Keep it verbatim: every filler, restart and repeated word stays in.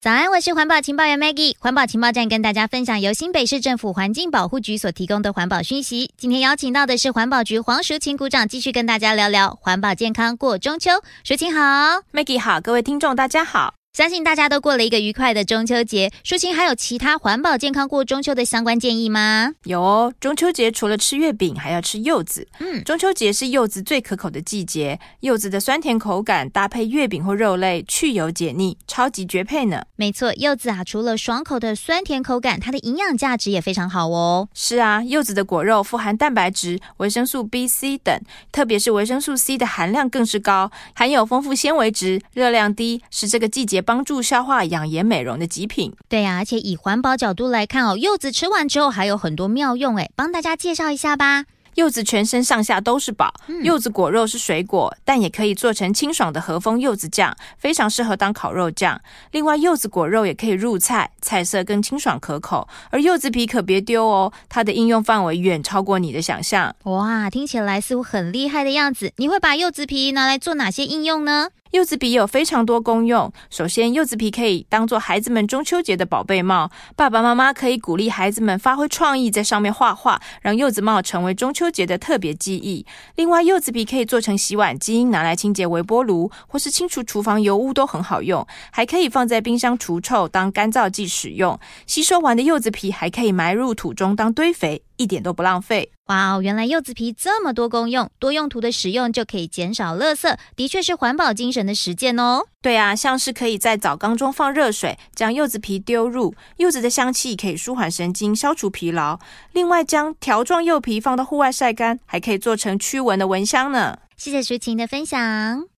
早安，我是环保情报员 Maggie。环保情报站跟大家分享由新北市政府环境保护局所提供的环保讯息。今天邀请到的是环保局黄淑琴股长，继续跟大家聊聊环保健康过中秋。淑琴好。 Maggie 好，各位听众大家好。 相信大家都过了一个愉快的中秋节，淑琴还有其他环保健康过中秋的相关建议吗？ 有哦，中秋节除了吃月饼还要吃柚子。嗯，中秋节是柚子最可口的季节，柚子的酸甜口感搭配月饼或肉类，去油解腻，超级绝配呢。 没错，柚子啊，除了爽口的酸甜口感，它的营养价值也非常好哦。 是啊，柚子的果肉富含蛋白质、维生素 B、C 等，特别是维生素 C 的含量更是高，含有丰富纤维质，热量低，是这个季节帮助消化、养颜、美容的极品。 对啊，而且以环保角度来看哦，柚子吃完之后还有很多妙用诶，帮大家介绍一下吧。 柚子全身上下都是宝、嗯、柚子果肉是水果，但也可以做成清爽的和风柚子酱，非常适合当烤肉酱。另外柚子果肉也可以入菜，菜色更清爽可口。而柚子皮可别丢哦，它的应用范围远超过你的想象。 哇，听起来似乎很厉害的样子。你会把柚子皮拿来做哪些应用呢？ 柚子皮有非常多功用。首先，柚子皮可以当做孩子们中秋节的宝贝帽，爸爸妈妈可以鼓励孩子们发挥创意，在上面画画，让柚子帽成为中秋节的特别记忆。另外，柚子皮可以做成洗碗巾，拿来清洁微波炉或是清除厨房油污都很好用，还可以放在冰箱除臭当干燥剂使用。吸收完的柚子皮还可以埋入土中当堆肥，一点都不浪费。 哇哦，原来柚子皮这么多功用，多用途的使用就可以减少垃圾，的确是环保精神的实践哦。 对啊，像是可以在澡缸中放热水，将柚子皮丢入，柚子的香气可以舒缓神经，消除疲劳。另外，将条状柚皮放到户外晒干，还可以做成驱蚊的蚊香呢。 谢谢淑琴的分享。